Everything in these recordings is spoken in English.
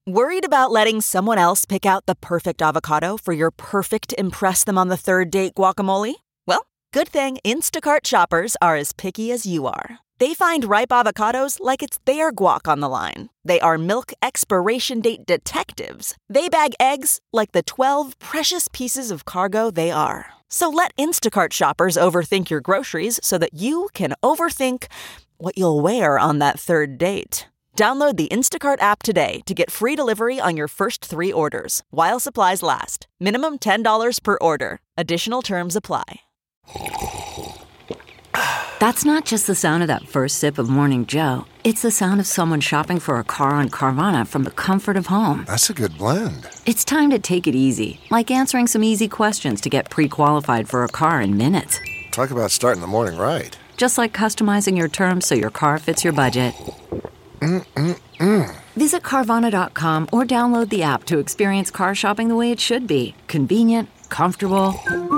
Worried about letting someone else pick out the perfect avocado for your perfect impress them on the third date guacamole? Well, good thing Instacart shoppers are as picky as you are. They find ripe avocados like it's their guac on the line. They are milk expiration date detectives. They bag eggs like the 12 precious pieces of cargo they are. So let Instacart shoppers overthink your groceries so that you can overthink what you'll wear on that third date. Download the Instacart app today to get free delivery on your first 3 orders, while supplies last. Minimum $10 per order. Additional terms apply. That's not just the sound of that first sip of Morning Joe. It's the sound of someone shopping for a car on Carvana from the comfort of home. That's a good blend. It's time to take it easy, like answering some easy questions to get pre-qualified for a car in minutes. Talk about starting the morning right. Just like customizing your terms so your car fits your budget. Visit Carvana.com or download the app to experience car shopping the way it should be. Convenient, comfortable.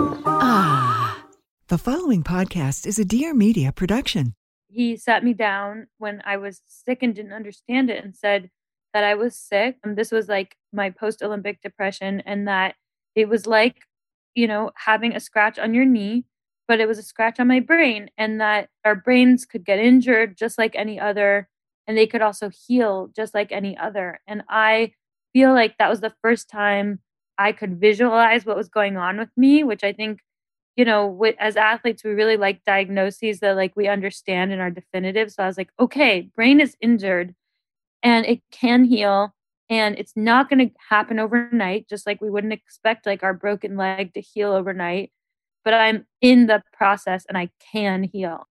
The following podcast is a Dear Media production. He sat me down when I was sick and didn't understand it and said that I was sick. And this was like my post-Olympic depression, and that it was like, having a scratch on your knee, but it was a scratch on my brain, and that our brains could get injured just like any other. And they could also heal just like any other. And I feel like that was the first time I could visualize what was going on with me, which I think, as athletes, we really like diagnoses that like we understand and are definitive. So I was like, okay, brain is injured and it can heal, and it's not going to happen overnight, just like we wouldn't expect like our broken leg to heal overnight. But I'm in the process and I can heal.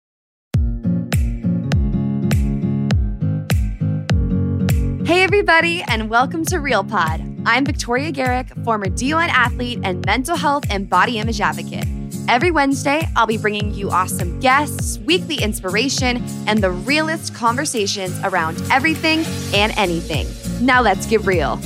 Hey everybody, and welcome to Real Pod. I'm Victoria Garrick, former D1 athlete and mental health and body image advocate. Every Wednesday, I'll be bringing you awesome guests, weekly inspiration, and the realest conversations around everything and anything. Now let's get real.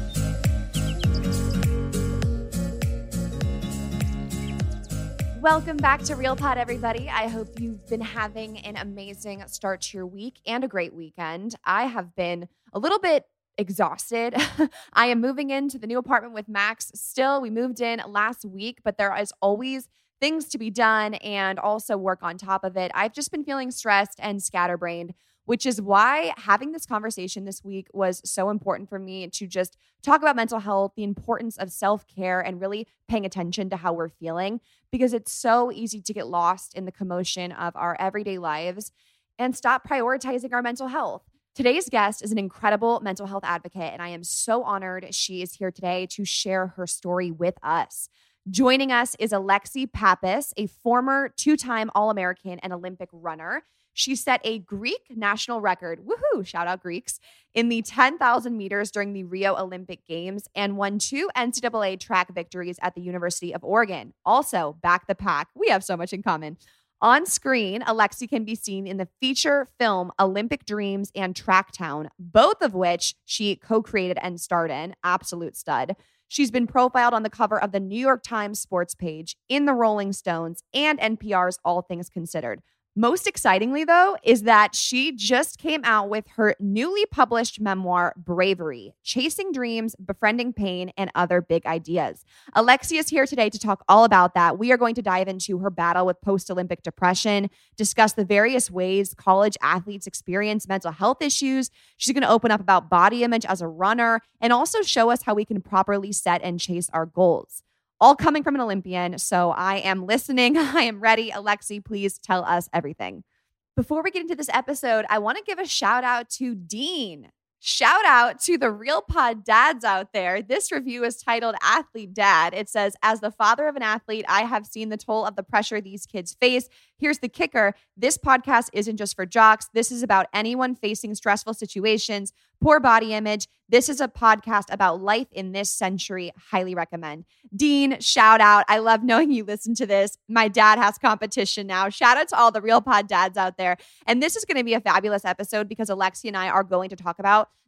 Welcome back to Real Pod, everybody. I hope you've been having an amazing start to your week and a great weekend. I have been a little bit exhausted. I am moving into the new apartment with Max still. We moved in last week, but there is always things to be done and also work on top of it. I've just been feeling stressed and scatterbrained, which is why having this conversation this week was so important for me, to just talk about mental health, the importance of self-care, and really paying attention to how we're feeling, because it's so easy to get lost in the commotion of our everyday lives and stop prioritizing our mental health. Today's guest is an incredible mental health advocate, and I am so honored she is here today to share her story with us. Joining us is Alexi Pappas, a former 2-time All-American and Olympic runner. She set a Greek national record, woohoo, shout out Greeks, in the 10,000 meters during the Rio Olympic Games, and won 2 NCAA track victories at the University of Oregon. Also, back the pack. We have so much in common. On screen, Alexi can be seen in the feature film Olympic Dreams and Tracktown, both of which she co-created and starred in. Absolute stud. She's been profiled on the cover of the New York Times sports page, in the Rolling Stones, and NPR's All Things Considered. Most excitingly, though, is that she just came out with her newly published memoir, Bravery: Chasing Dreams, Befriending Pain, and Other Big Ideas. Alexi is here today to talk all about that. We are going to dive into her battle with post-Olympic depression, discuss the various ways college athletes experience mental health issues. She's going to open up about body image as a runner, and also show us how we can properly set and chase our goals. All coming from an Olympian, so I am listening. I am ready. Alexi, please tell us everything. Before we get into this episode, I want to give a shout out to Dean. Shout out to the Real Pod dads out there. This review is titled Athlete Dad. It says, as the father of an athlete, I have seen the toll of the pressure these kids face. Here's the kicker. This podcast isn't just for jocks. This is about anyone facing stressful situations, poor body image. This is a podcast about life in this century. Highly recommend. Dean, shout out. I love knowing you listen to this. My dad has competition now. Shout out to all the Real Pod dads out there. And this is going to be a fabulous episode because Alexi and I are going to talk about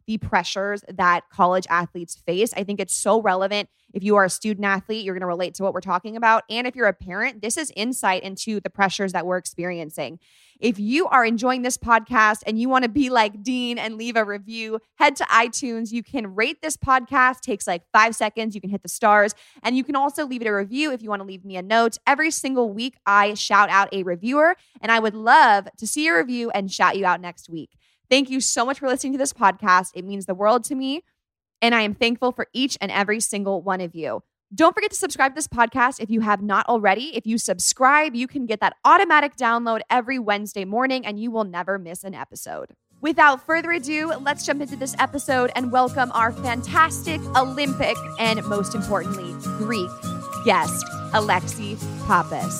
the pressures that college athletes face. I think it's so relevant. If you are a student athlete, you're going to relate to what we're talking about. And if you're a parent, this is insight into the pressures that we're experiencing. If you are enjoying this podcast and you want to be like Dean and leave a review, head to iTunes. You can rate this podcast. Takes like 5 seconds. You can hit the stars. And you can also leave it a review if you want to leave me a note. Every single week, I shout out a reviewer, and I would love to see your review and shout you out next week. Thank you so much for listening to this podcast. It means the world to me, and I am thankful for each and every single one of you. Don't forget to subscribe to this podcast if you have not already. If you subscribe, you can get that automatic download every Wednesday morning, and you will never miss an episode. Without further ado, let's jump into this episode and welcome our fantastic Olympic and, most importantly, Greek guest, Alexi Pappas.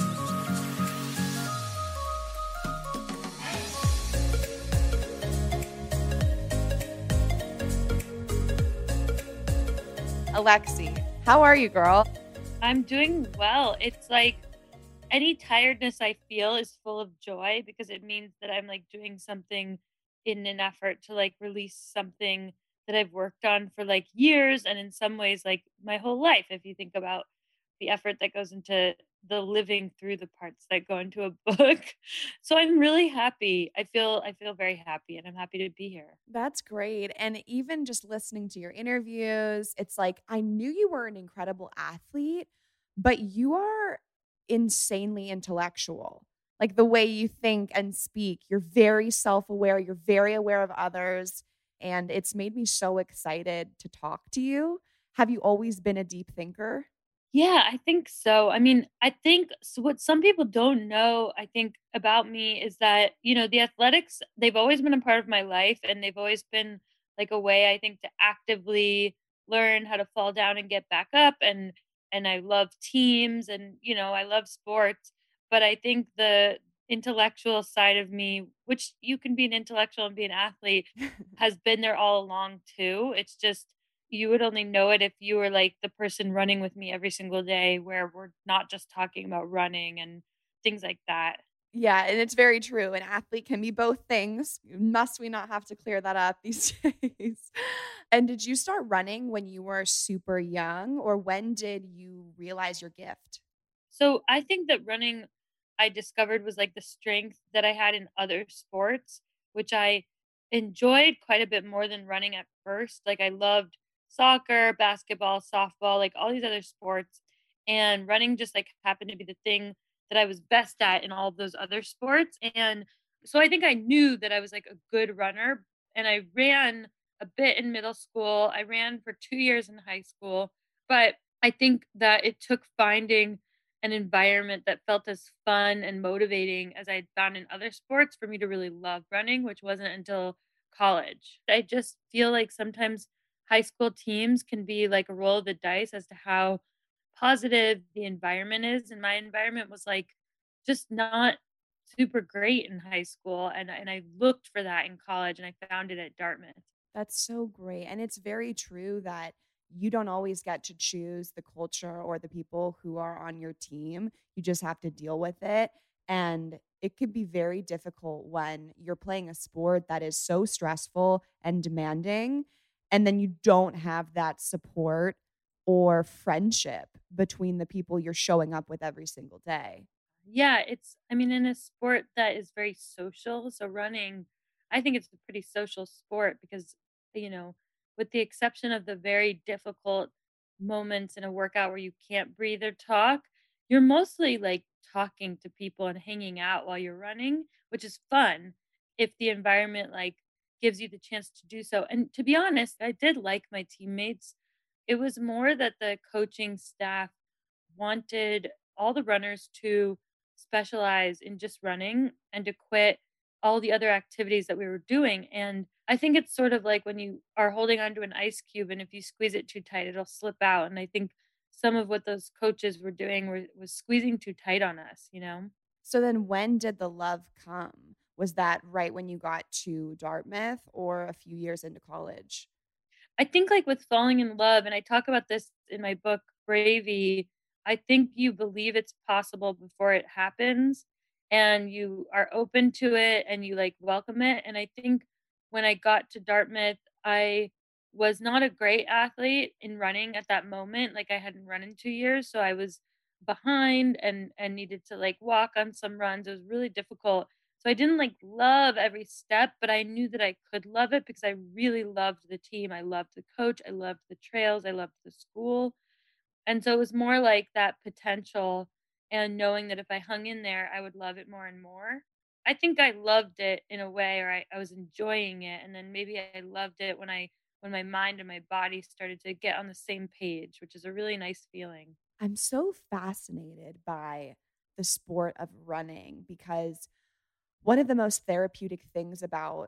Alexi, how are you, girl? I'm doing well. It's like any tiredness I feel is full of joy because it means that I'm like doing something in an effort to like release something that I've worked on for like years and in some ways like my whole life, if you think about the effort that goes into the living through the parts that go into a book. So I'm really happy. I feel very happy, and I'm happy to be here. That's great. And even just listening to your interviews, it's like I knew you were an incredible athlete, but you are insanely intellectual. Like the way you think and speak, you're very self-aware, you're very aware of others, and it's made me so excited to talk to you. Have you always been a deep thinker? Yeah, I think so. I mean, I think what some people don't know, I think, about me is that, the athletics, they've always been a part of my life, and they've always been like a way, I think, to actively learn how to fall down and get back up. And I love teams and, I love sports. But I think the intellectual side of me, which you can be an intellectual and be an athlete, has been there all along too. It's just you would only know it if you were like the person running with me every single day, where we're not just talking about running and things like that. Yeah, and it's very true. An athlete can be both things. Must we not have to clear that up these days? And did you start running when you were super young, or when did you realize your gift? So I think that running, I discovered, was like the strength that I had in other sports, which I enjoyed quite a bit more than running at first. Like I loved soccer, basketball, softball, like all these other sports. And running just like happened to be the thing that I was best at in all of those other sports. And so I think I knew that I was like a good runner. And I ran a bit in middle school. I ran for 2 years in high school. But I think that it took finding an environment that felt as fun and motivating as I'd found in other sports for me to really love running, which wasn't until college. I just feel like sometimes high school teams can be like a roll of the dice as to how positive the environment is. And my environment was like just not super great in high school. And I looked for that in college, and I found it at Dartmouth. That's so great. And it's very true that you don't always get to choose the culture or the people who are on your team. You just have to deal with it. And it could be very difficult when you're playing a sport that is so stressful and demanding, and then you don't have that support or friendship between the people you're showing up with every single day. Yeah, I mean, in a sport that is very social, so running, I think it's a pretty social sport because, you know, with the exception of the very difficult moments in a workout where you can't breathe or talk, you're mostly like talking to people and hanging out while you're running, which is fun if the environment like gives you the chance to do so. And to be honest, I did like my teammates. It was more that the coaching staff wanted all the runners to specialize in just running and to quit all the other activities that we were doing. And I think it's sort of like when you are holding onto an ice cube, and if you squeeze it too tight, it'll slip out. And I think some of what those coaches were doing was squeezing too tight on us, you know? So then when did the love come? Was that right when you got to Dartmouth or a few years into college? I think like with falling in love, and I talk about this in my book, Bravey, I think you believe it's possible before it happens, and you are open to it and you like welcome it. And I think when I got to Dartmouth, I was not a great athlete in running at that moment. Like I hadn't run in 2 years, so I was behind and needed to like walk on some runs. It was really difficult. So I didn't like love every step, but I knew that I could love it because I really loved the team. I loved the coach, I loved the trails, I loved the school. And so it was more like that potential and knowing that if I hung in there, I would love it more and more. I think I loved it in a way, or I was enjoying it. And then maybe I loved it when my mind and my body started to get on the same page, which is a really nice feeling. I'm so fascinated by the sport of running because one of the most therapeutic things about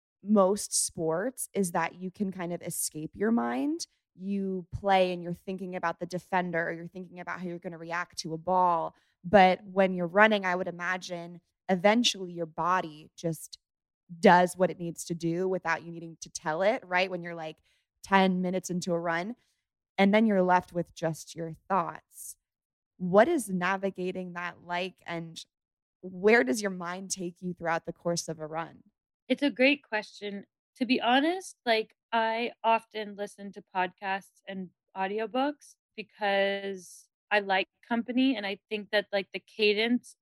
most sports is that you can kind of escape your mind. You play and you're thinking about the defender, or you're thinking about how you're going to react to a ball. But when you're running, I would imagine eventually your body just does what it needs to do without you needing to tell it, right? When you're like 10 minutes into a run, and then you're left with just your thoughts. What is navigating that like, and where does your mind take you throughout the course of a run? It's a great question. To be honest, like I often listen to podcasts and audiobooks because I like company and I think that like the cadence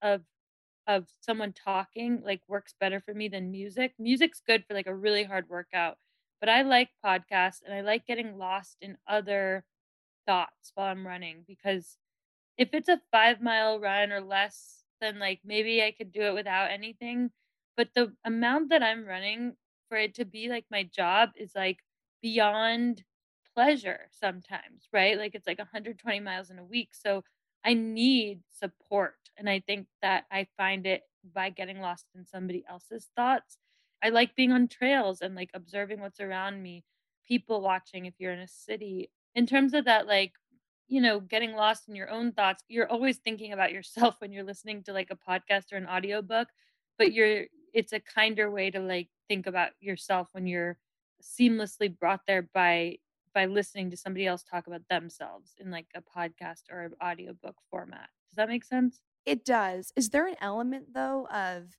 of someone talking like works better for me than music. Music's good for like a really hard workout, but I like podcasts and I like getting lost in other thoughts while I'm running because if it's a 5-mile run or less, then, like, maybe I could do it without anything, but the amount that I'm running for it to be, like, my job is, like, beyond pleasure sometimes, right? Like, it's, like, 120 miles in a week, so I need support, and I think that I find it by getting lost in somebody else's thoughts. I like being on trails and, like, observing what's around me, people watching if you're in a city. In terms of that, like, getting lost in your own thoughts, you're always thinking about yourself when you're listening to like a podcast or an audiobook, but it's a kinder way to like think about yourself when you're seamlessly brought there by listening to somebody else talk about themselves in like a podcast or an audiobook format. Does that make sense? It does. Is there an element though of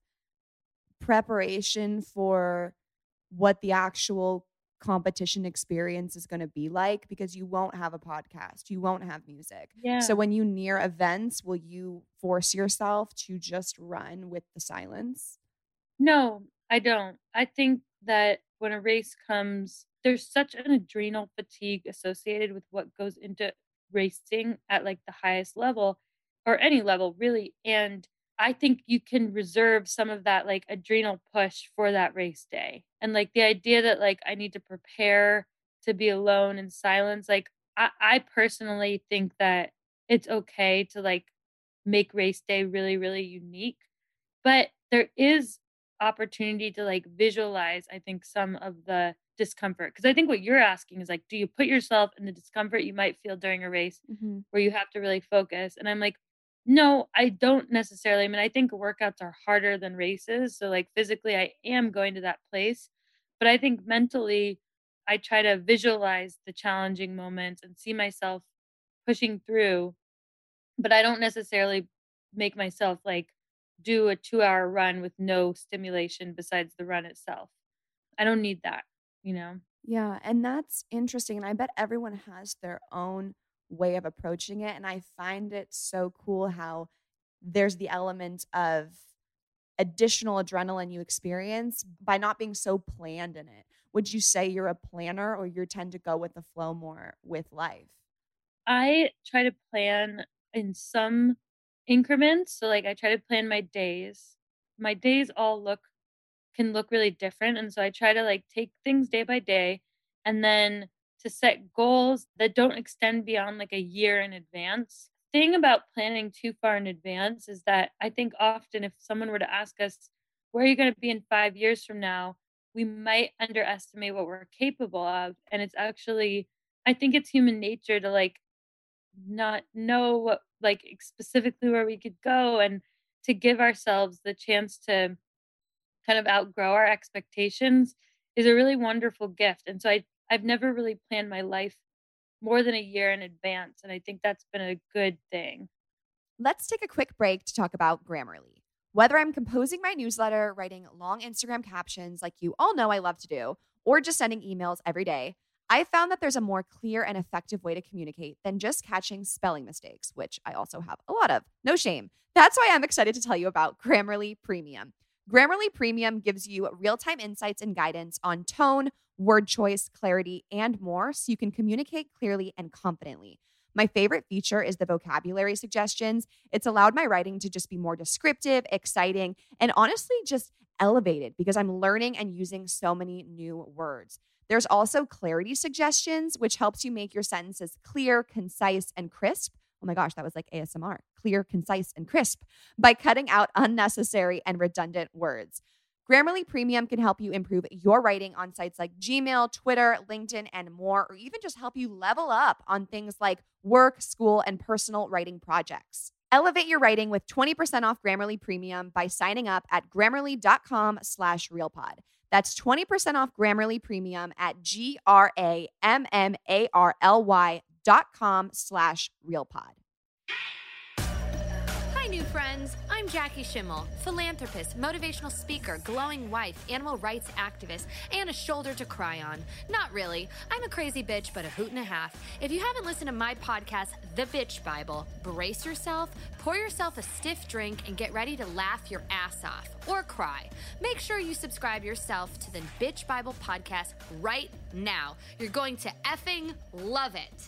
preparation for what the actual competition experience is going to be like? Because you won't have a podcast, you won't have music. So Yeah. when you near events, will you force yourself to just run with the silence? No, I don't. I think that when a race comes, there's such an adrenal fatigue associated with what goes into racing at like the highest level or any level really. And I think you can reserve some of that like adrenal push for that race day. And like the idea that like I need to prepare to be alone in silence, like I personally think that it's okay to like make race day really, really unique. But there is opportunity to, like, visualize, I think, some of the discomfort. Because I think what you're asking is, like, do you put yourself in the discomfort you might feel during a race Mhm. where you have to really focus? And I'm like, "No, I don't necessarily." I mean, I think workouts are harder than races, so, like, physically, I am going to that place, but I think mentally, I try to visualize the challenging moments and see myself pushing through, but I don't necessarily make myself, like, do a 2-hour run with no stimulation besides the run itself. I don't need that, you know? Yeah, and that's interesting, and I bet everyone has their own way of approaching it, and I find it so cool how there's the element of additional adrenaline you experience by not being so planned in it. Would you say you're a planner, or you tend to go with the flow more with life? I try to plan in some increments, so, like, I try to plan my days. My days all look really different, and so I try to, like, take things day by day, and then to set goals that don't extend beyond, like, a year in advance. Thing about planning too far in advance is that I think often if someone were to ask us, "Where are you gonna be in 5 years from now?" we might underestimate what we're capable of, and it's actually I think it's human nature to, like, not know what like, specifically where we could go and to give ourselves the chance to kind of outgrow our expectations is a really wonderful gift, and so I've never really planned my life more than a year in advance, and I think that's been a good thing. Let's take a quick break to talk about Grammarly. Whether I'm composing my newsletter, writing long Instagram captions like you all know I love to do, or just sending emails every day, I found that there's a more clear and effective way to communicate than just catching spelling mistakes, which I also have a lot of. No shame. That's why I'm excited to tell you about Grammarly Premium. Grammarly Premium gives you real-time insights and guidance on tone, word choice, clarity, and more so you can communicate clearly and confidently. My favorite feature is the vocabulary suggestions. It's allowed my writing to just be more descriptive, exciting, and honestly just elevated because I'm learning and using so many new words. There's also clarity suggestions, which helps you make your sentences clear, concise, and crisp. Oh my gosh, that was like ASMR. Clear, concise, and crisp by cutting out unnecessary and redundant words. Grammarly Premium can help you improve your writing on sites like Gmail, Twitter, LinkedIn, and more, or even just help you level up on things like work, school, and personal writing projects. Elevate your writing with 20% off Grammarly Premium by signing up at grammarly.com/realpod. That's 20% off Grammarly Premium at GRAMMARLY.com/realpod. Hi, new friends. I'm Jackie Schimmel, philanthropist, motivational speaker, glowing wife, animal rights activist, and a shoulder to cry on. Not really. I'm a crazy bitch, but a hoot and a half. If you haven't listened to my podcast, The Bitch Bible, brace yourself, pour yourself a stiff drink, and get ready to laugh your ass off or cry. Make sure you subscribe yourself to the Bitch Bible podcast right now. You're going to effing love it.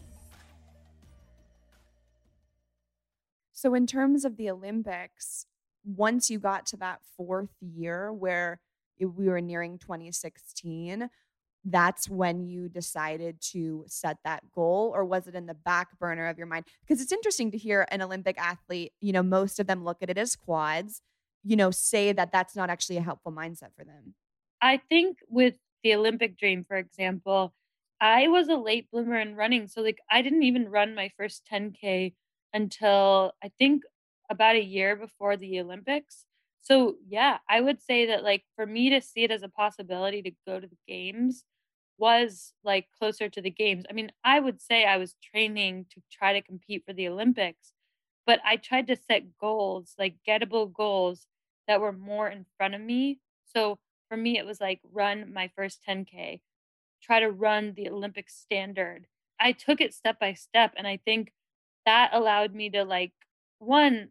So in terms of the Olympics, once you got to that fourth year where we were nearing 2016, that's when you decided to set that goal, or was it in the back burner of your mind? Because it's interesting to hear an Olympic athlete, most of them look at it as quads, say that that's not actually a helpful mindset for them. I think with the Olympic dream, for example, I was a late bloomer in running. So I didn't even run my first 10K until I think about a year before the Olympics. So yeah, I would say that for me to see it as a possibility to go to the games was closer to the games. I mean, I would say I was training to try to compete for the Olympics, but I tried to set goals, gettable goals that were more in front of me. So for me, it was run my first 10K, try to run the Olympic standard. I took it step by step, and I think that allowed me to one,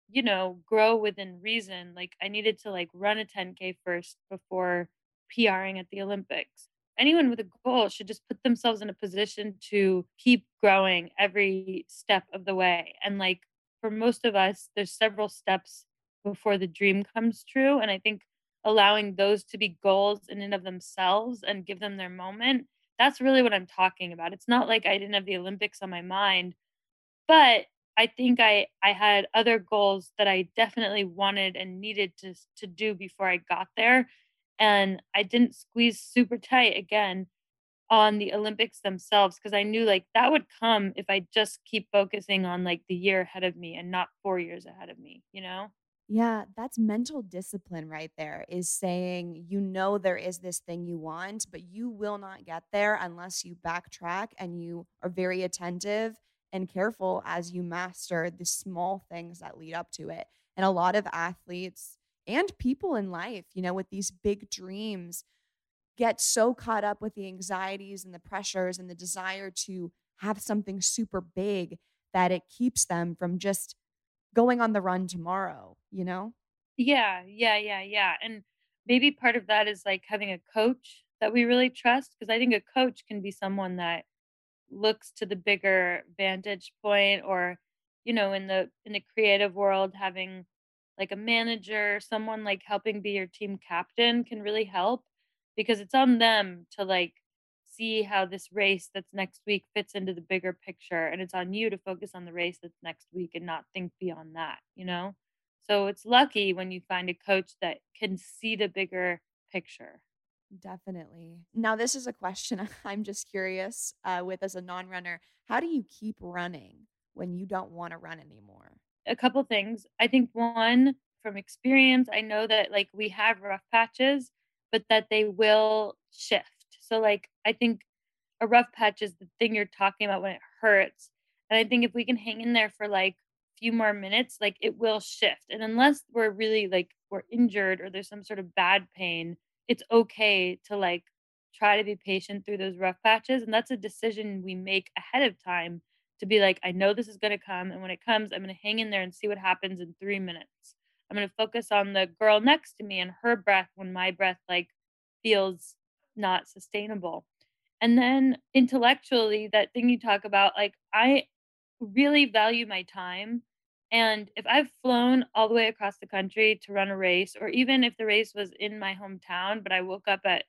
grow within reason. I needed to run a 10K first before PRing at the Olympics. Anyone with a goal should just put themselves in a position to keep growing every step of the way. And for most of us, there's several steps before the dream comes true. And I think allowing those to be goals in and of themselves and give them their moment, that's really what I'm talking about. It's not like I didn't have the Olympics on my mind, but I think I had other goals that I definitely wanted and needed to do before I got there. And I didn't squeeze super tight again on the Olympics themselves, because I knew that would come if I just keep focusing on the year ahead of me and not 4 years ahead of me, Yeah, that's mental discipline right there, is saying, there is this thing you want, but you will not get there unless you backtrack and you are very attentive and careful as you master the small things that lead up to it. And a lot of athletes and people in life, with these big dreams, get so caught up with the anxieties and the pressures and the desire to have something super big that it keeps them from just going on the run tomorrow, Yeah. And maybe part of that is having a coach that we really trust, because I think a coach can be someone that looks to the bigger vantage point, or in the creative world, having a manager, someone helping be your team captain can really help, because it's on them to see how this race that's next week fits into the bigger picture, and it's on you to focus on the race that's next week and not think beyond that. So it's lucky when you find a coach that can see the bigger picture. Definitely. Now, this is a question I'm just curious with as a non-runner. How do you keep running when you don't want to run anymore? A couple things. I think one, from experience, I know that we have rough patches, but that they will shift. So I think a rough patch is the thing you're talking about when it hurts. And I think if we can hang in there for few more minutes, it will shift. And unless we're really we're injured or there's some sort of bad pain, it's okay to try to be patient through those rough patches. And that's a decision we make ahead of time to be like, I know this is going to come. And when it comes, I'm going to hang in there and see what happens in 3 minutes. I'm going to focus on the girl next to me and her breath when my breath like feels not sustainable. And then intellectually, that thing you talk about, like I really value my time. And if I've flown all the way across the country to run a race, or even if the race was in my hometown, but I woke up at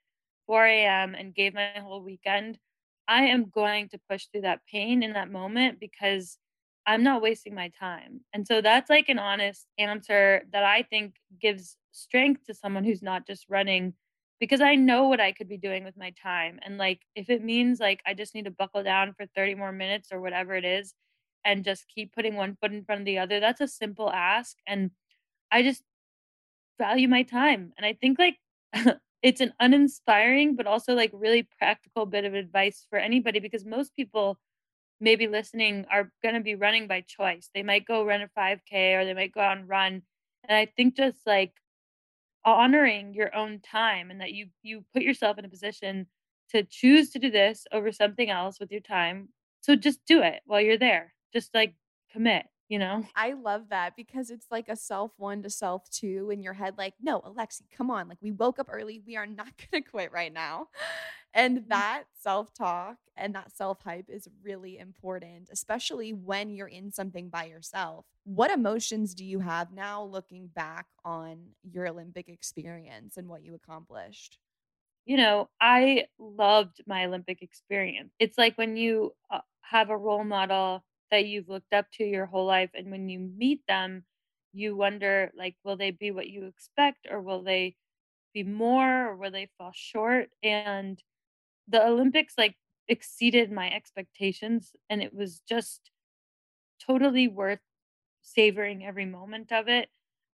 4 a.m. and gave my whole weekend, I am going to push through that pain in that moment because I'm not wasting my time. And so that's like an honest answer that I think gives strength to someone who's not just running because I know what I could be doing with my time. And like if it means like I just need to buckle down for 30 more minutes or whatever it is and just keep putting one foot in front of the other, that's a simple ask. And I just value my time. And I think like it's an uninspiring but also like really practical bit of advice for anybody because most people maybe listening are going to be running by choice. They might go run a 5K or they might go out and run. And I think just like honoring your own time and that you put yourself in a position to choose to do this over something else with your time. So just do it while you're there. Just like commit, you know? I love that because it's like a self one to self two in your head. Like, no, Alexi, come on. Like, we woke up early. We are not going to quit right now. And that self talk and that self hype is really important, especially when you're in something by yourself. What emotions do you have now looking back on your Olympic experience and what you accomplished? You know, I loved my Olympic experience. It's like when you have a role model that you've looked up to your whole life, and when you meet them, you wonder, like, will they be what you expect, or will they be more, or will they fall short? And the Olympics, like, exceeded my expectations, and it was just totally worth savoring every moment of it.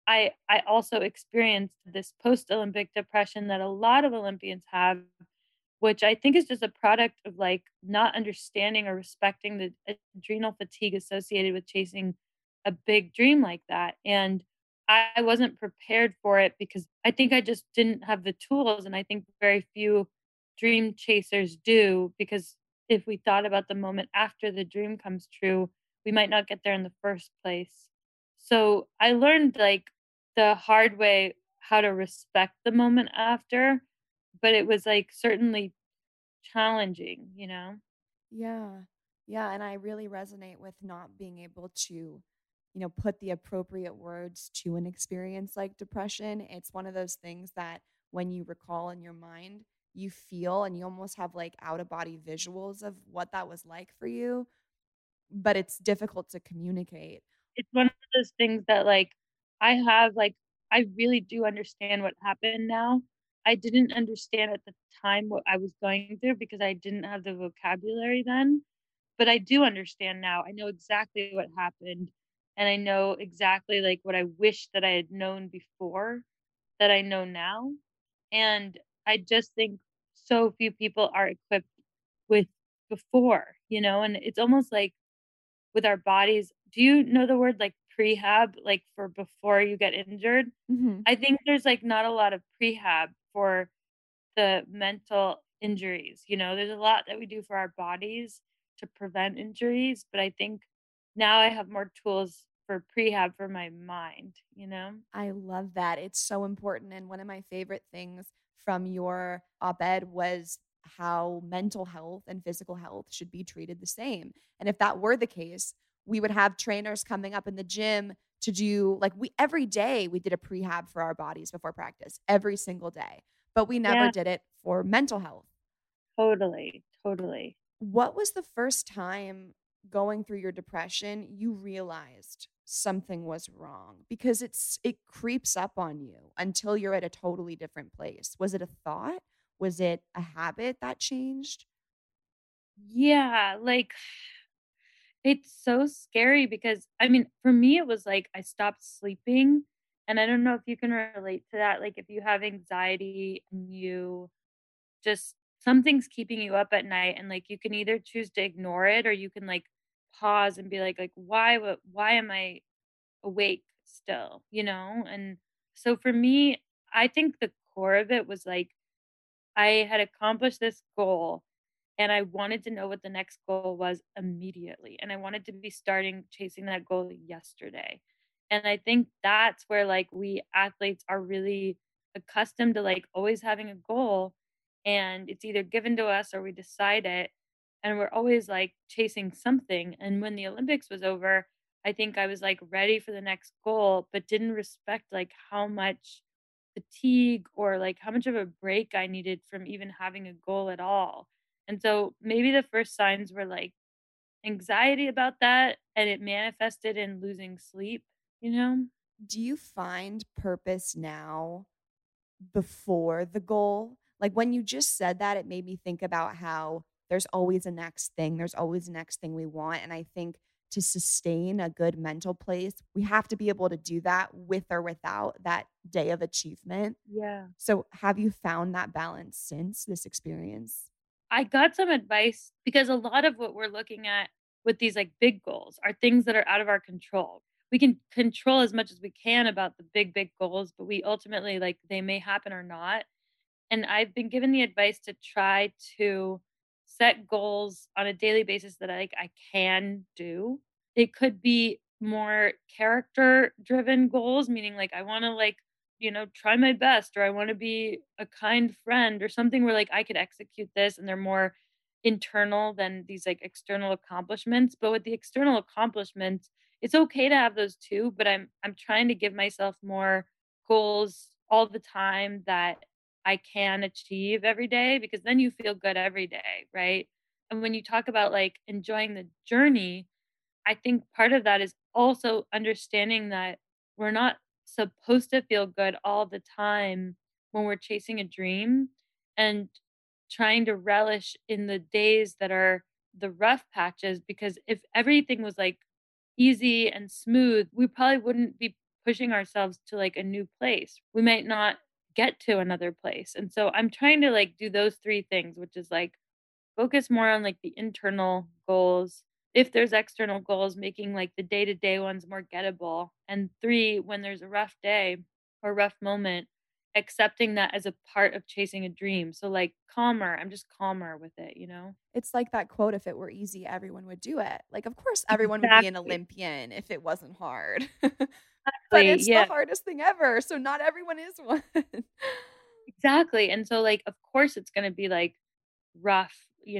I also experienced this post-Olympic depression that a lot of Olympians have, which I think is just a product of like not understanding or respecting the adrenal fatigue associated with chasing a big dream like that. And I wasn't prepared for it because I think I just didn't have the tools. And I think very few dream chasers do because if we thought about the moment after the dream comes true, we might not get there in the first place. So I learned like the hard way how to respect the moment after, but it was like certainly challenging, you know? Yeah. Yeah. And I really resonate with not being able to, put the appropriate words to an experience like depression. It's one of those things that when you recall in your mind, you feel and you almost have like out of body visuals of what that was like for you, but it's difficult to communicate. It's one of those things that like I really do understand what happened now. I didn't understand at the time what I was going through because I didn't have the vocabulary then, but I do understand now. I know exactly what happened and I know exactly like what I wish that I had known before that I know now. And I just think so few people are equipped with before, you know, and it's almost like with our bodies. Do you know the word like prehab, like for before you get injured? Mhm. I think there's like not a lot of prehab for the mental injuries. You know, there's a lot that we do for our bodies to prevent injuries, but I think now I have more tools for prehab for my mind, you know? I love that. It's so important. And one of my favorite things from your op ed was how mental health and physical health should be treated the same. And if that were the case, we would have trainers coming up in the gym to do like every day we did a prehab for our bodies before practice, every single day, but we never Yeah, did it for mental health. totally, totally. What was the first time going through your depression you realized something was wrong? Because it creeps up on you until you're at a totally different place. Was it a thought? Was it a habit that changed? Yeah, like it's so scary because I mean, for me, it was like I stopped sleeping. And I don't know if you can relate to that. Like, if you have anxiety and you just something's keeping you up at night, and like you can either choose to ignore it or you can like pause and be like, why am I awake still, you know? And so for me, I think the core of it was like I had accomplished this goal and I wanted to know what the next goal was immediately. And I wanted to be starting chasing that goal yesterday. And I think that's where like we athletes are really accustomed to like always having a goal and it's either given to us or we decide it. And we're always like chasing something. And when the Olympics was over, I think I was like ready for the next goal, but didn't respect like how much fatigue or like how much of a break I needed from even having a goal at all. And so maybe the first signs were like anxiety about that and it manifested in losing sleep, you know? Do you find purpose now before the goal? Like when you just said that, it made me think about how there's always a next thing. There's always a next thing we want. And I think to sustain a good mental place, we have to be able to do that with or without that day of achievement. Yeah. So have you found that balance since this experience? I got some advice because a lot of what we're looking at with these like big goals are things that are out of our control. We can control as much as we can about the big goals, but we ultimately like they may happen or not. And I've been given the advice to try to set goals on a daily basis that I can do. It could be more character driven goals, meaning like I want to like, try my best or I want to be a kind friend or something where like I could execute this and they're more internal than these like external accomplishments. But with the external accomplishments, it's okay to have those too, but I'm trying to give myself more goals all the time that I can achieve every day because then you feel good every day, right? And when you talk about like enjoying the journey, I think part of that is also understanding that we're not supposed to feel good all the time when we're chasing a dream and trying to relish in the days that are the rough patches because if everything was like easy and smooth, we probably wouldn't be pushing ourselves to like a new place. We might not get to another place. And so I'm trying to like do those three things, which is like focus more on like the internal goals. If there's external goals, making like the day-to-day ones more gettable. And three, when there's a rough day or rough moment, accepting that as a part of chasing a dream. So like calmer, I'm just calmer with it, you know? It's like that quote, if it were easy, everyone would do it. Like, of course, everyone would be an Exactly. Olympian if it wasn't hard. But Exactly. it's the Yeah, hardest thing ever. So not everyone is one. exactly. And so like of course it's gonna be like rough,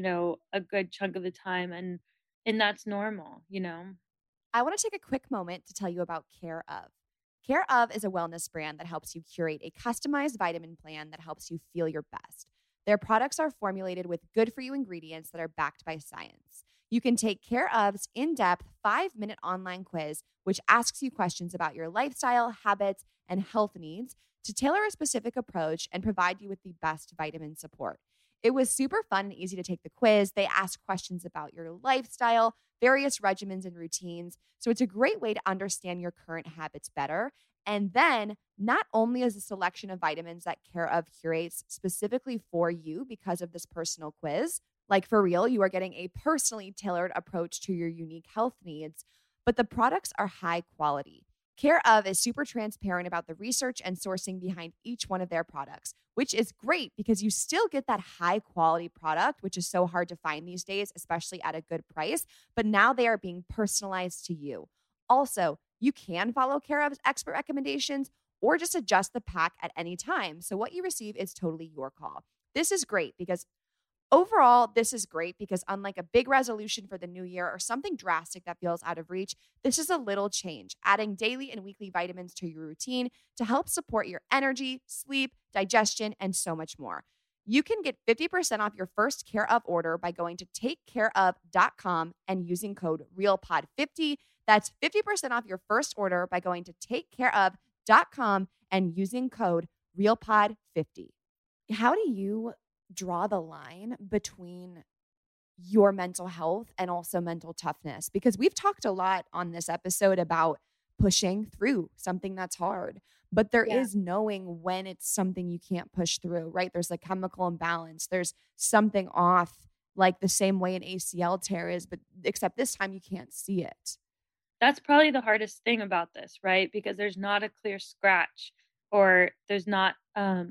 a good chunk of the time and that's normal, you know? I want to take a quick moment to tell you about Care of. Care of is a wellness brand that helps you curate a customized vitamin plan that helps you feel your best. Their products are formulated with good for you ingredients that are backed by science. You can take Care of's in depth 5-minute online quiz, which asks you questions about your lifestyle, habits, and health needs to tailor a specific approach and provide you with the best vitamin support. It was super fun and easy to take the quiz. They ask questions about your lifestyle, various regimens and routines. So it's a great way to understand your current habits better. And then not only is a selection of vitamins that Care of curates specifically for you because of this personal quiz, like for real, you are getting a personally tailored approach to your unique health needs, but the products are high quality. Care of is super transparent about the research and sourcing behind each one of their products, which is great because you still get that high quality product, which is so hard to find these days, especially at a good price. But now they are being personalized to you. Also, you can follow Care of's expert recommendations or just adjust the pack at any time. So what you receive is totally your call. This is great because overall, this is great because unlike a big resolution for the new year or something drastic that feels out of reach, this is a little change, adding daily and weekly vitamins to your routine to help support your energy, sleep, digestion, and so much more. You can get 50% off your first Care of order by going to takecareof.com and using code REALPOD50. That's 50% off your first order by going to takecareof.com and using code REALPOD50. How do you draw the line between your mental health and also mental toughness? Because we've talked a lot on this episode about pushing through something that's hard, but there Yeah. is knowing when it's something you can't push through, right? There's a chemical imbalance. There's something off, like the same way an ACL tear is, but except this time you can't see it. That's probably the hardest thing about this, right? Because there's not a clear scratch or there's not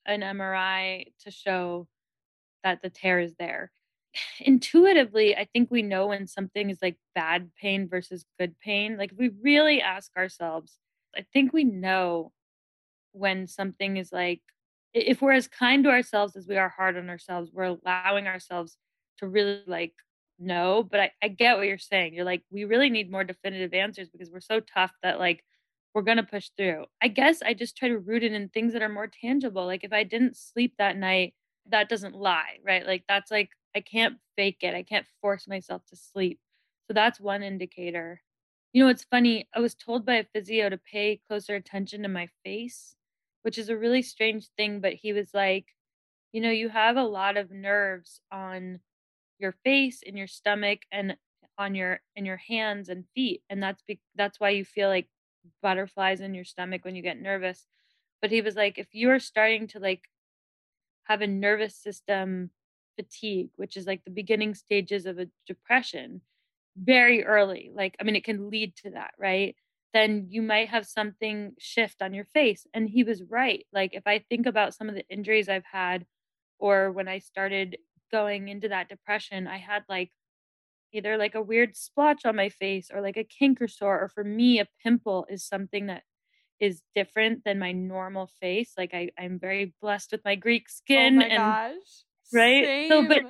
an MRI to show that the tear is there. Intuitively, I think we know when something is like bad pain versus good pain. Like if we really ask ourselves, I think we know when something is like, if we're as kind to ourselves as we are hard on ourselves, we're allowing ourselves to really like know. But I get what you're saying. You're like, we really need more definitive answers because we're so tough that like we're gonna push through. I guess I just try to root it in things that are more tangible. Like if I didn't sleep that night, that doesn't lie, right? Like that's like I can't fake it. I can't force myself to sleep. So that's one indicator. You know, it's funny. I was told by a physio to pay closer attention to my face, which is a really strange thing, but he was like, you know, you have a lot of nerves on your face, in your stomach, and on your in your hands and feet, and that's why you feel like butterflies in your stomach when you get nervous. But he was like, if you are starting to like have a nervous system fatigue, which is like the beginning stages of a depression, very early, like, I mean, it can lead to that, right? Then you might have something shift on your face. And he was right. Like, if I think about some of the injuries I've had, or when I started going into that depression, I had like either like a weird splotch on my face or like a kink or sore, or for me, a pimple is something that is different than my normal face. Like I'm very blessed with my Greek Oh skin my and gosh. right. So, Same.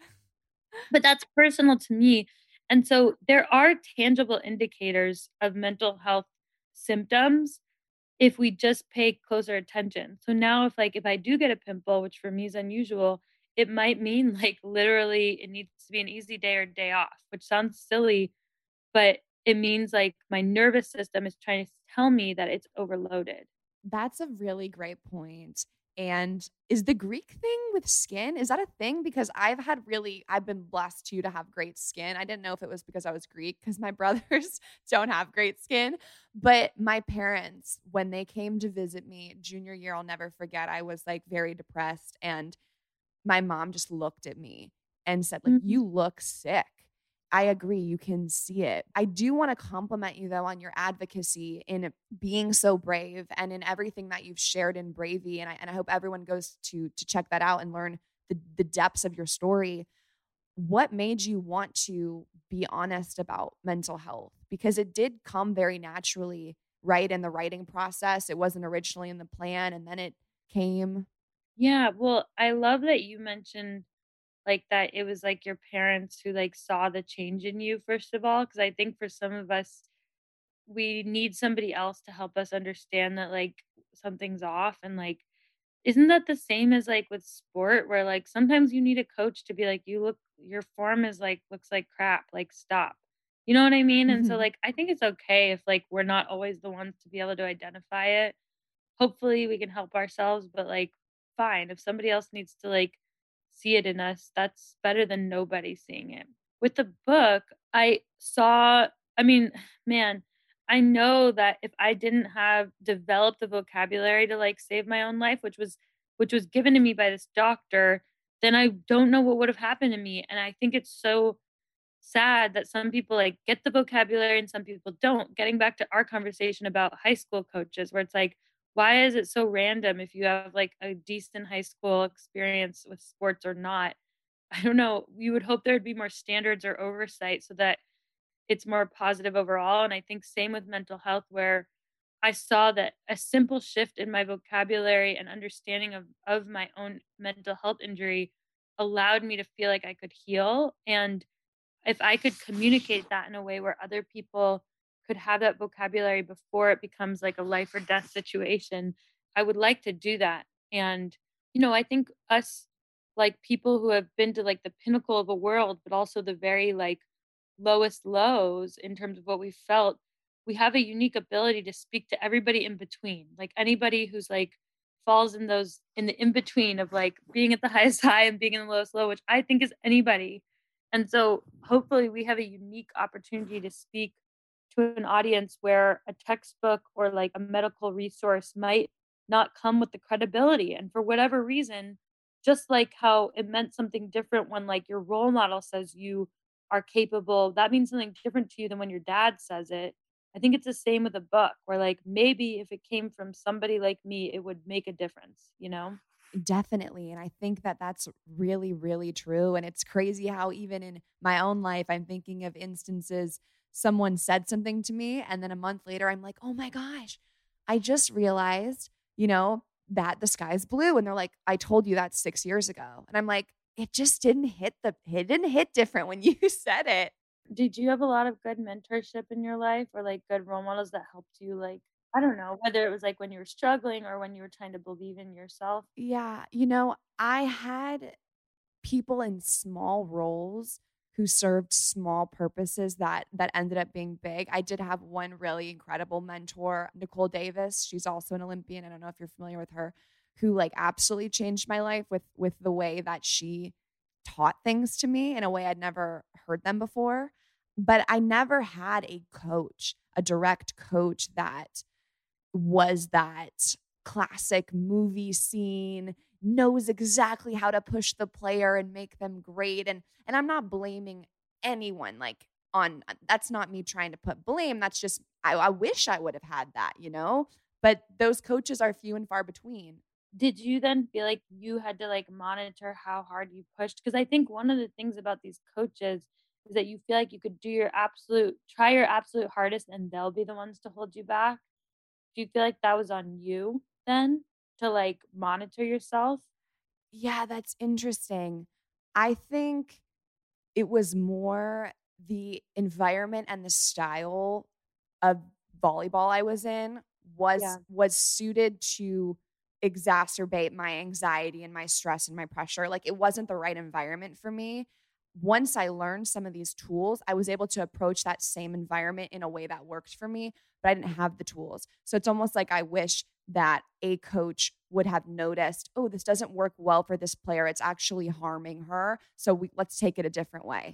but that's personal to me. And so there are tangible indicators of mental health symptoms if we just pay closer attention. So now if I do get a pimple, which for me is unusual, it might mean like literally it needs to be an easy day or day off, which sounds silly, but it means like my nervous system is trying to tell me that it's overloaded. That's a really great point. And is the Greek thing with skin, is that a thing? Because I've been blessed too to have great skin. I didn't know if it was because I was Greek, because my brothers don't have great skin. But my parents, when they came to visit me junior year, I'll never forget, I was like very depressed. And my mom just looked at me and said, like, Mhm. "You look sick." I agree, you can see it. I do wanna compliment you, though, on your advocacy in being so brave and in everything that you've shared in Bravey, and I hope everyone goes to check that out and learn the depths of your story. What made you want to be honest about mental health? Because it did come very naturally, right, in the writing process. It wasn't originally in the plan, and then it came. Yeah, well, I love that you mentioned like that it was like your parents who like saw the change in you first of all, because I think for some of us we need somebody else to help us understand that like something's off. And like isn't that the same as like with sport where like sometimes you need a coach to be like, you look, your form is like looks like crap, like stop, you know what I mean? And so Mhm. like I think it's okay if like we're not always the ones to be able to identify it. Hopefully we can help ourselves, but like fine, if somebody else needs to like see it in us, that's better than nobody seeing it. With the book, I saw, I mean, man, I know that if I didn't have developed the vocabulary to like save my own life, which was given to me by this doctor, then I don't know what would have happened to me. And I think it's so sad that some people like get the vocabulary and some people don't. Getting back to our conversation about high school coaches, where it's like, why is it so random if you have like a decent high school experience with sports or not? I don't know. You would hope there'd be more standards or oversight so that it's more positive overall. And I think same with mental health, where I saw that a simple shift in my vocabulary and understanding of my own mental health injury allowed me to feel like I could heal. And if I could communicate that in a way where other people could have that vocabulary before it becomes like a life or death situation, I would like to do that. And, you know, I think us like people who have been to like the pinnacle of a world, but also the very like lowest lows in terms of what we felt, we have a unique ability to speak to everybody in between. Like anybody who's like falls in those in the in between of like being at the highest high and being in the lowest low, which I think is anybody. And so hopefully we have a unique opportunity to speak to an audience where a textbook or like a medical resource might not come with the credibility. And for whatever reason, just like how it meant something different when like your role model says you are capable, that means something different to you than when your dad says it. I think it's the same with a book where like maybe if it came from somebody like me, it would make a difference, you know? Definitely. And I think that that's really, really true. And it's crazy how even in my own life, I'm thinking of instances someone said something to me. And then a month later, I'm like, oh my gosh, I just realized, that the sky's blue. And they're like, I told you that 6 years ago. And I'm like, it just it didn't hit different when you said it. Did you have a lot of good mentorship in your life or like good role models that helped you like, I don't know, whether it was like when you were struggling or when you were trying to believe in yourself? Yeah. I had people in small roles who served small purposes that ended up being big. I did have one really incredible mentor, Nicole Davis. She's also an Olympian. I don't know if you're familiar with her, who like absolutely changed my life with the way that she taught things to me in a way I'd never heard them before. But I never had a coach, a direct coach that was that classic movie scene, knows exactly how to push the player and make them great. And I'm not blaming anyone like on that's not me trying to put blame. That's just I wish I would have had that. But those coaches are few and far between. Did you then feel like you had to like monitor how hard you pushed? Because I think one of the things about these coaches is that you feel like you could try your absolute hardest and they'll be the ones to hold you back. Do you feel like that was on you then to like monitor yourself? Yeah, that's interesting. I think it was more the environment and the style of volleyball I was in Yeah. was suited to exacerbate my anxiety and my stress and my pressure. Like it wasn't the right environment for me. Once I learned some of these tools, I was able to approach that same environment in a way that worked for me, but I didn't have the tools. So it's almost like I wish that a coach would have noticed, oh, this doesn't work well for this player. It's actually harming her. So let's take it a different way.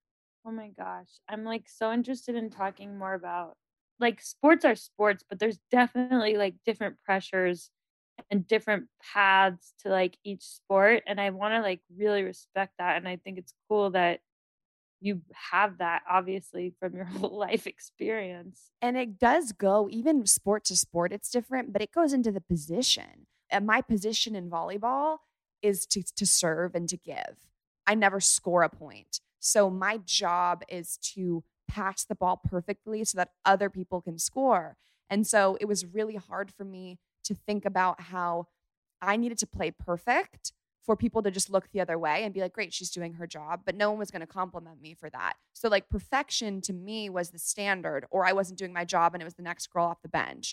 Oh my gosh. I'm like so interested in talking more about like sports are sports, but there's definitely like different pressures and different paths to like each sport. And I want to like really respect that. And I think it's cool that you have that obviously from your whole life experience. And it does go even sport to sport, it's different, but it goes into the position. And my position in volleyball is to serve and to give. I never score a point. So my job is to pass the ball perfectly so that other people can score. And so it was really hard for me to think about how I needed to play perfect for people to just look the other way and be like, great, she's doing her job. But no one was going to compliment me for that. So like perfection to me was the standard, or I wasn't doing my job and it was the next girl off the bench.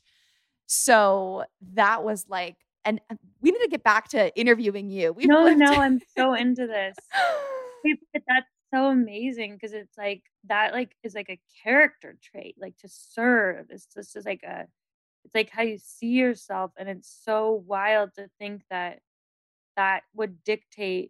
So that was like, and we need to get back to interviewing you. No, I'm so into this. Wait, but that's so amazing because it's like that like is like a character trait, like to serve. This is like it's like how you see yourself, and it's so wild to think that that would dictate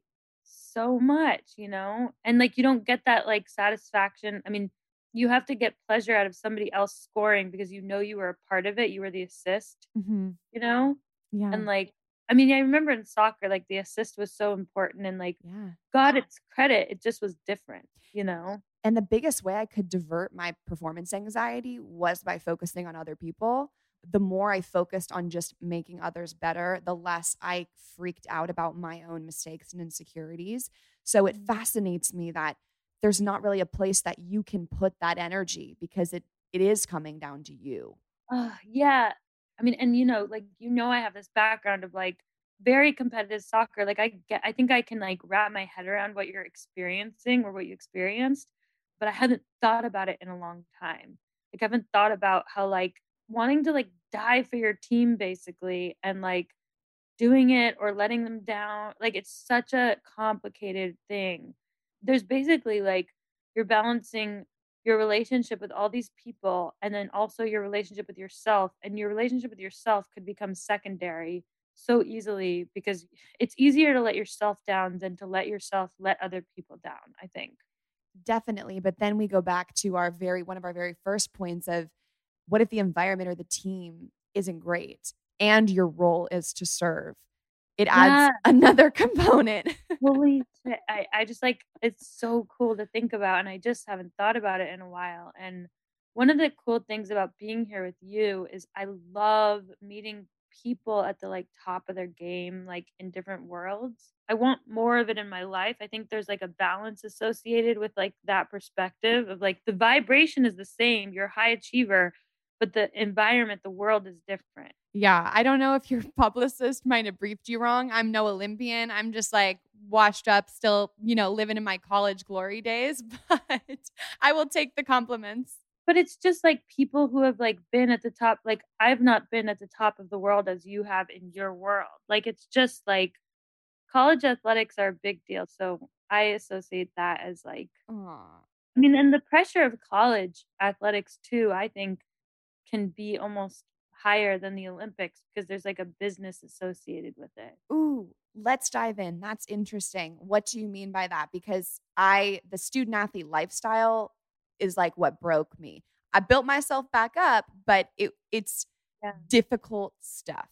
so much. And like you don't get that like satisfaction. I mean, you have to get pleasure out of somebody else scoring because you were a part of it. You were the assist, Mm-hmm. you know? Yeah. And like, I mean, I remember in soccer, like the assist was so important and like Yeah. got its credit. It just was different. And the biggest way I could divert my performance anxiety was by focusing on other people. The more I focused on just making others better, the less I freaked out about my own mistakes and insecurities. So it fascinates me that there's not really a place that you can put that energy because it is coming down to you. Yeah. I mean, and like, I have this background of like very competitive soccer. Like I think I can like wrap my head around what you're experiencing or what you experienced, but I haven't thought about it in a long time. Like I haven't thought about how like wanting to like die for your team basically and like doing it or letting them down. Like it's such a complicated thing. There's basically like you're balancing your relationship with all these people and then also your relationship with yourself, and your relationship with yourself could become secondary so easily because it's easier to let yourself down than to let yourself let other people down, I think. Definitely. But then we go back to one of our very first points of what if the environment or the team isn't great and your role is to serve? It adds another component. Holy shit. I just like it's so cool to think about, and I just haven't thought about it in a while. And one of the cool things about being here with you is I love meeting people at the like top of their game, like in different worlds. I want more of it in my life. I think there's like a balance associated with like that perspective of like the vibration is the same. You're a high achiever, but the environment, the world is different. Yeah, I don't know if your publicist might have briefed you wrong. I'm no Olympian. I'm just like washed up, still, living in my college glory days, but I will take the compliments. But it's just like people who have like been at the top, like I've not been at the top of the world as you have in your world. Like it's just like college athletics are a big deal. So I associate that as like, Aw. I mean, and the pressure of college athletics too, I think can be almost higher than the Olympics because there's like a business associated with it. Ooh, let's dive in. That's interesting. What do you mean by that? Because the student athlete lifestyle is like what broke me. I built myself back up, but it's Yeah. difficult stuff.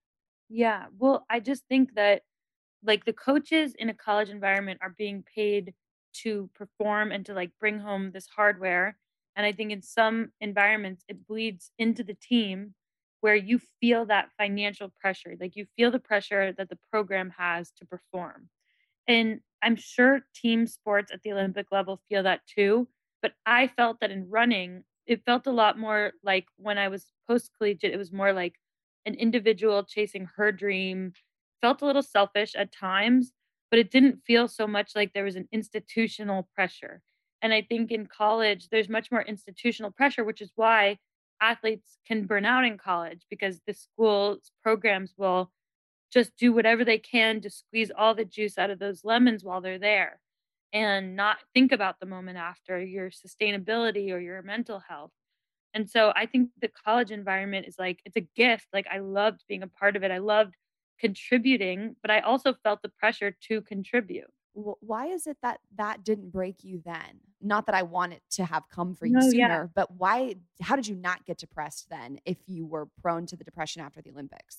Yeah. Well, I just think that like the coaches in a college environment are being paid to perform and to like bring home this hardware. And I think in some environments it bleeds into the team where you feel that financial pressure. Like you feel the pressure that the program has to perform. And I'm sure team sports at the Olympic level feel that too. But I felt that in running, it felt a lot more like when I was post collegiate, it was more like an individual chasing her dream. Felt a little selfish at times, but it didn't feel so much like there was an institutional pressure. And I think in college, there's much more institutional pressure, which is why athletes can burn out in college because the school's programs will just do whatever they can to squeeze all the juice out of those lemons while they're there and not think about the moment after, your sustainability or your mental health. And so I think the college environment is like it's a gift. Like I loved being a part of it. I loved contributing, but I also felt the pressure to contribute. Why is it that that didn't break you then? Not that I want it to have come for you No, yeah. sooner, but why? How did you not get depressed then if you were prone to the depression after the Olympics?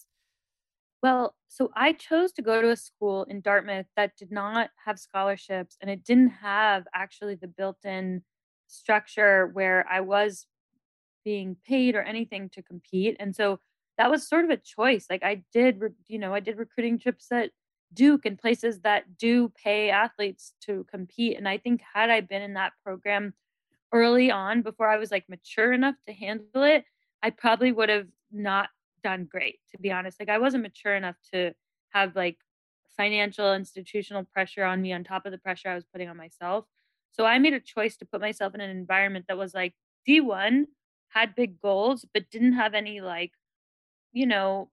Well, so I chose to go to a school in Dartmouth that did not have scholarships and it didn't have actually the built-in structure where I was being paid or anything to compete. And so that was sort of a choice. Like I did, I did recruiting trips at Duke and places that do pay athletes to compete. And I think had I been in that program early on before I was like mature enough to handle it, I probably would have not done great, to be honest. Like I wasn't mature enough to have like financial institutional pressure on me on top of the pressure I was putting on myself. So I made a choice to put myself in an environment that was like D1, had big goals, but didn't have any like, you know,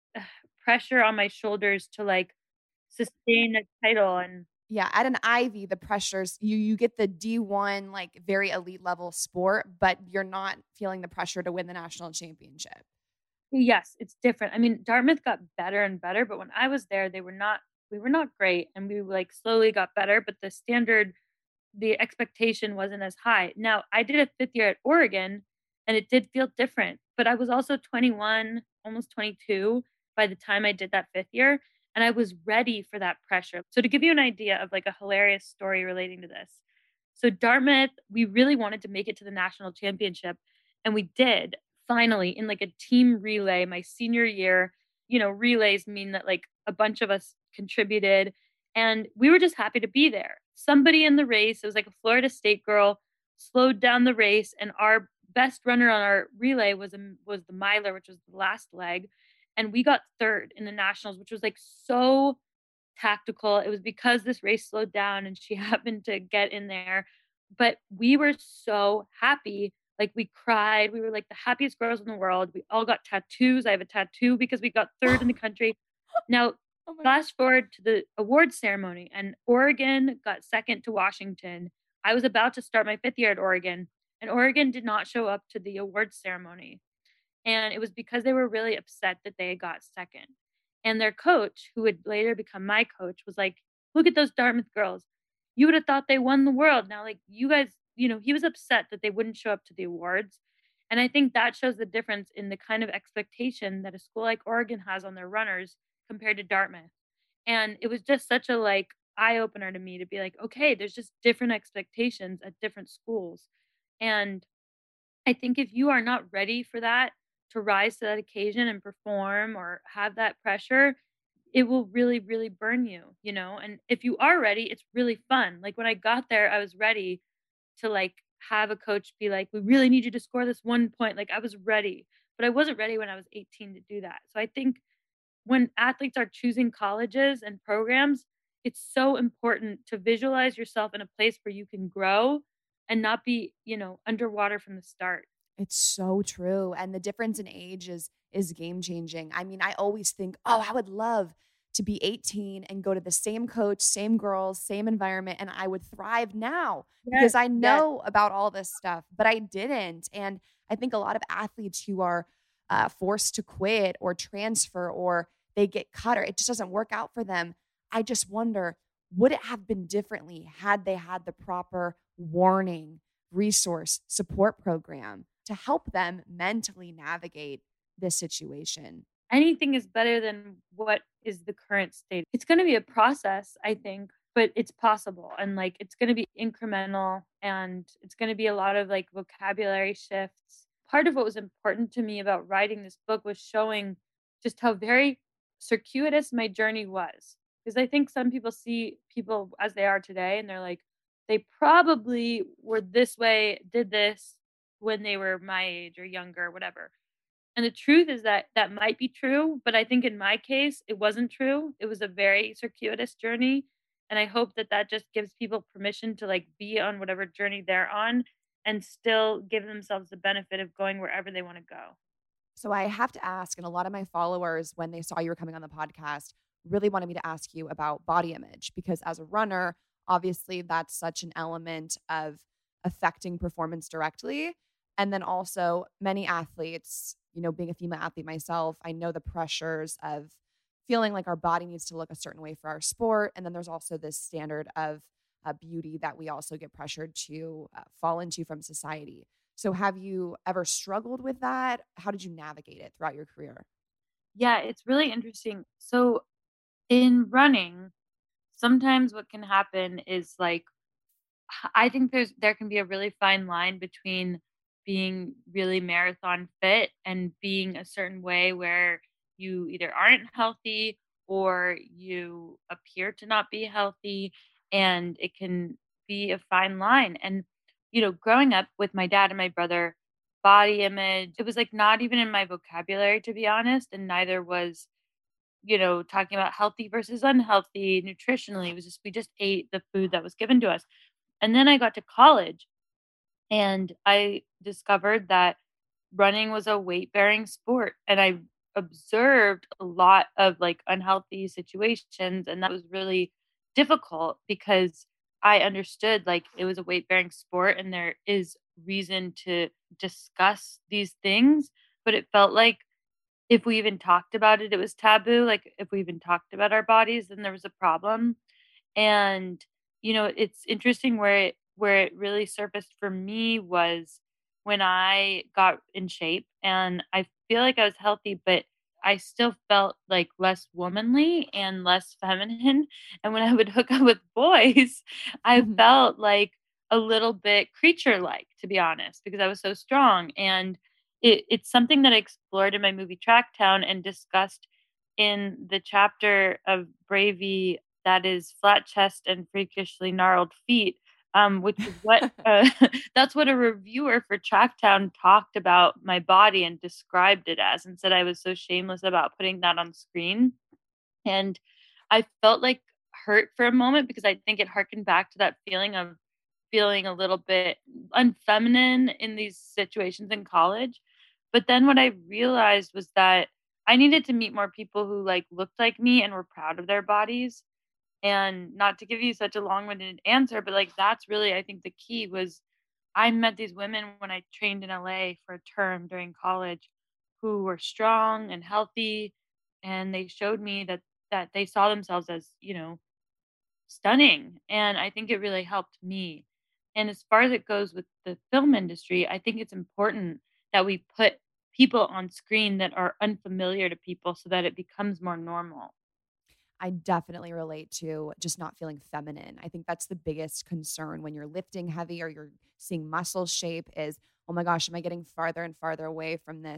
pressure on my shoulders to like sustain a title. And Yeah, at an Ivy, the pressures you get the D1 like very elite level sport, but you're not feeling the pressure to win the national championship. yes, it's different. I mean, Dartmouth got better and better, but when I was there, we were not great and we like slowly got better, but the standard, the expectation wasn't as high. Now, I did a fifth year at Oregon and it did feel different, but I was also 21, almost 22 by the time I did that fifth year. And I was ready for that pressure. So, to give you an idea of like a hilarious story relating to this. So, Dartmouth, we really wanted to make it to the national championship. And we did finally in like a team relay my senior year. Relays mean that like a bunch of us contributed and we were just happy to be there. Somebody in the race, it was like a Florida State girl, slowed down the race, and our best runner on our relay was the miler, which was the last leg, and we got third in the nationals, which was like so tactical. It was because this race slowed down, and she happened to get in there. But we were so happy. Like we cried. We were like the happiest girls in the world. We all got tattoos. I have a tattoo because we got third in the country. Now, Oh my fast forward to the awards ceremony, and Oregon got second to Washington. I was about to start my fifth year at Oregon, and Oregon did not show up to the awards ceremony. And it was because they were really upset that they got second. And their coach, who would later become my coach, was like, look at those Dartmouth girls. You would have thought they won the world. Now, like, you guys, he was upset that they wouldn't show up to the awards. And I think that shows the difference in the kind of expectation that a school like Oregon has on their runners compared to Dartmouth. And it was just such a like eye opener to me to be like, okay, there's just different expectations at different schools. And I think if you are not ready for that to rise to that occasion and perform or have that pressure, it will really, really burn you, you know? And if you are ready, it's really fun. Like when I got there, I was ready to like have a coach be like, "We really need you to score this 1 point." Like I was ready, but I wasn't ready when I was 18 to do that. So I think when athletes are choosing colleges and programs, it's so important to visualize yourself in a place where you can grow and not be, underwater from the start. It's so true. And the difference in age is game changing. I mean, I always think, oh, I would love to be 18 and go to the same coach, same girls, same environment, and I would thrive now because Yes, I yes. know about all this stuff, but I didn't. And I think a lot of athletes who are forced to quit or transfer or they get cut or it just doesn't work out for them. I just wonder, would it have been differently had they had the proper warning, resource, support program to help them mentally navigate this situation? Anything is better than what is the current state. It's gonna be a process, I think, but it's possible, and, like, it's gonna be incremental, and it's gonna be a lot of, like, vocabulary shifts. Part of what was important to me about writing this book was showing just how very circuitous my journey was, because I think some people see people as they are today, and they're like, "They probably were this way, did this when they were my age or younger," whatever. And the truth is that that might be true, but I think in my case, it wasn't true. It was a very circuitous journey, and I hope that that just gives people permission to, like, be on whatever journey they're on and still give themselves the benefit of going wherever they wanna go. So I have to ask, and a lot of my followers, when they saw you were coming on the podcast, really wanted me to ask you about body image because as a runner, obviously that's such an element of affecting performance directly. And then also many athletes, being a female athlete myself, I know the pressures of feeling like our body needs to look a certain way for our sport. And then there's also this standard of beauty that we also get pressured to fall into from society. So have you ever struggled with that? How did you navigate it throughout your career? Yeah, it's really interesting. So, in running, sometimes what can happen is, like, I think there can be a really fine line between being really marathon fit and being a certain way where you either aren't healthy or you appear to not be healthy, and it can be a fine line. And growing up with my dad and my brother, body image, it was like not even in my vocabulary, to be honest, and neither was talking about healthy versus unhealthy nutritionally. It was just we just ate the food that was given to us. And then I got to college and I discovered that running was a weight-bearing sport, and I observed a lot of, like, unhealthy situations, and that was really difficult because I understood, like, it was a weight-bearing sport and there is reason to discuss these things, but it felt like if we even talked about it, it was taboo. Like, if we even talked about our bodies, then there was a problem. And, it's interesting where it really surfaced for me was when I got in shape, and I feel like I was healthy, but I still felt, like, less womanly and less feminine, and when I would hook up with boys, I Mhm. felt like a little bit creature-like, to be honest, because I was so strong, and it's something that I explored in my movie Tracktown and discussed in the chapter of Bravey that is flat chest and freakishly gnarled feet, which is what that's what a reviewer for Tracktown talked about my body and described it as, and said I was so shameless about putting that on screen. And I felt like hurt for a moment because I think it harkened back to that feeling of feeling a little bit unfeminine in these situations in college. But then what I realized was that I needed to meet more people who like looked like me and were proud of their bodies. And not to give you such a long-winded answer, but like that's really I think the key was I met these women when I trained in LA for a term during college who were strong and healthy, and they showed me that they saw themselves as, stunning, and I think it really helped me. And as far as it goes with the film industry, I think it's important that we put people on screen that are unfamiliar to people so that it becomes more normal. I definitely relate to just not feeling feminine. I think that's the biggest concern when you're lifting heavy or you're seeing muscle shape is, oh my gosh, am I getting farther and farther away from this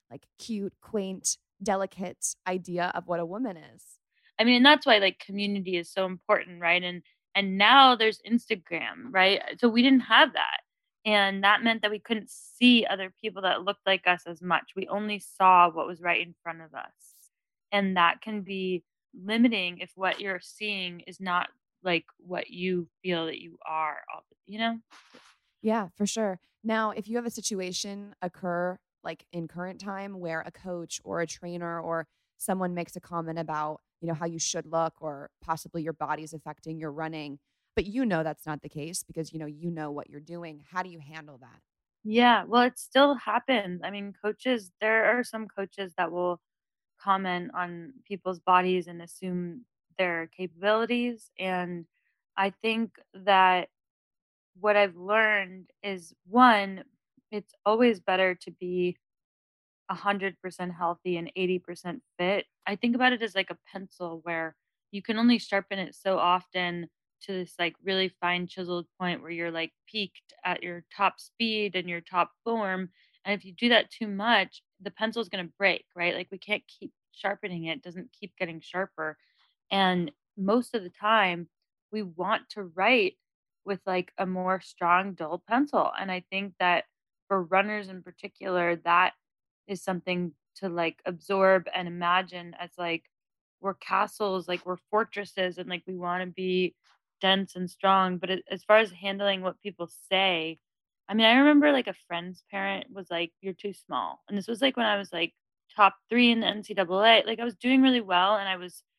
like cute, quaint, delicate idea of what a woman is. I mean, and that's why like community is so important, right? And now there's Instagram, right? So we didn't have that. And that meant that we couldn't see other people that looked like us as much. We only saw what was right in front of us. And that can be limiting if what you're seeing is not like what you feel that you are, you know? Yeah, for sure. Now, if you have a situation occur like in current time where a coach or a trainer or someone makes a comment about, how you should look or possibly your body's affecting your running, but that's not the case because, you know what you're doing. How do you handle that? Yeah, well, it still happens. I mean, there are some coaches that will comment on people's bodies and assume their capabilities. And I think that what I've learned is one, it's always better to be 100% healthy and 80% fit. I think about it as like a pencil where you can only sharpen it so often to this like really fine chiseled point where you're like peaked at your top speed and your top form. And if you do that too much, the pencil is going to break, right? Like we can't keep sharpening it. It doesn't keep getting sharper. And most of the time we want to write with like a more strong, dull pencil. And I think that for runners in particular, that is something to like absorb and imagine as like we're castles, like we're fortresses, and like we want to be dense and strong. But as far as handling what people say, I mean, I remember like a friend's parent was like, "You're too small," and this was like when I was like top 3 in the NCAA. Like I was doing really well, and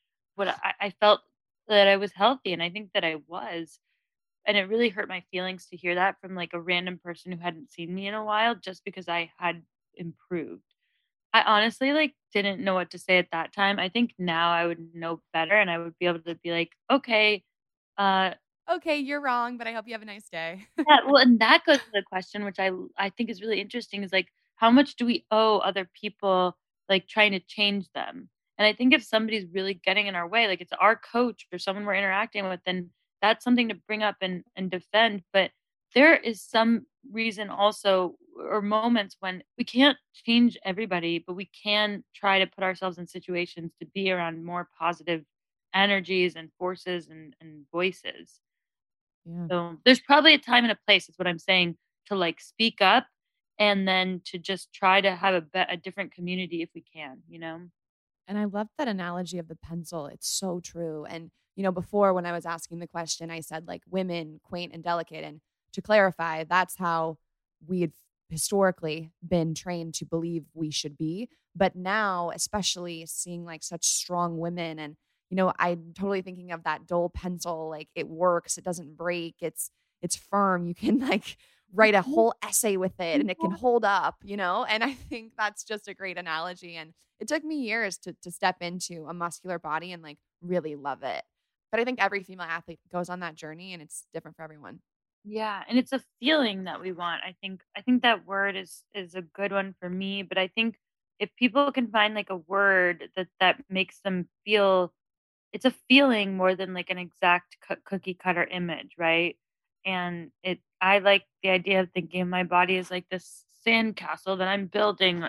I felt that I was healthy, and I think that I was. And it really hurt my feelings to hear that from like a random person who hadn't seen me in a while just because I had improved. I honestly like didn't know what to say at that time. I think now I would know better and I would be able to be like, okay, okay, you're wrong, but I hope you have a nice day. yeah, well, and that goes to the question, which I think is really interesting, is like, how much do we owe other people like trying to change them? And I think if somebody's really getting in our way, like it's our coach or someone we're interacting with, then that's something to bring up and defend. But there is some reason also or moments when we can't change everybody, but we can try to put ourselves in situations to be around more positive energies and forces and voices. Yeah. So there's probably a time and a place, is what I'm saying, to like speak up and then to just try to have a different community if we can, And I love that analogy of the pencil. It's so true. And, before when I was asking the question, I said like women, quaint and delicate. And to clarify, that's how we had historically been trained to believe we should be. But now, especially seeing like such strong women and, I'm totally thinking of that dull pencil. Like it works. It doesn't break. It's firm. You can like write a whole essay with it and it can hold up, and I think that's just a great analogy. And it took me years to step into a muscular body and like really love it. But I think every female athlete goes on that journey and it's different for everyone. Yeah, and it's a feeling that we want. I think that word is a good one for me, but I think if people can find like a word that makes them feel, it's a feeling more than like an exact cookie cutter image, right? And I like the idea of thinking of my body as like this sandcastle that I'm building,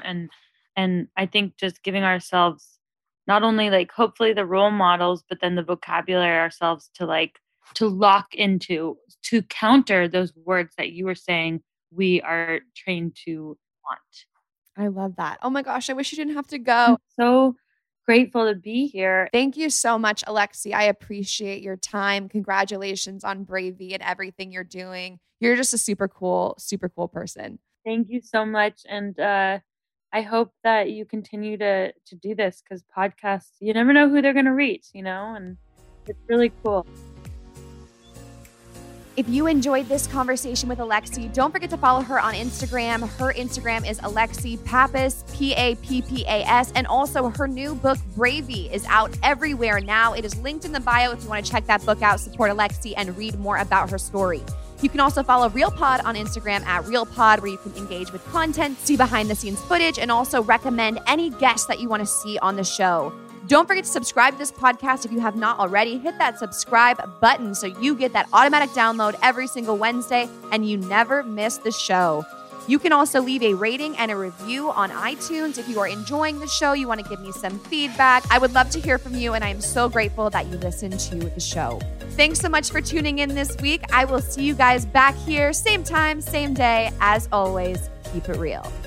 and I think just giving ourselves not only like hopefully the role models, but then the vocabulary ourselves to lock into, to counter those words that you were saying we are trained to want. I love that. Oh my gosh, I wish you didn't have to go. I'm so grateful to be here. Thank you so much, Alexi. I appreciate your time. Congratulations on Bravey and everything you're doing. You're just a super cool person. Thank you so much. And I hope that you continue to do this, because podcasts, you never know who they're going to reach, and it's really cool. If you enjoyed this conversation with Alexi, don't forget to follow her on Instagram. Her Instagram is Alexi Pappas, Pappas. And also her new book, Bravey, is out everywhere now. It is linked in the bio if you want to check that book out, support Alexi, and read more about her story. You can also follow RealPod on Instagram at RealPod, where you can engage with content, see behind the scenes footage, and also recommend any guests that you want to see on the show. Don't forget to subscribe to this podcast if you have not already. Hit that subscribe button so you get that automatic download every single Wednesday and you never miss the show. You can also leave a rating and a review on iTunes. If you are enjoying the show, you want to give me some feedback, I would love to hear from you, and I am so grateful that you listen to the show. Thanks so much for tuning in this week. I will see you guys back here, same time, same day. As always, keep it real.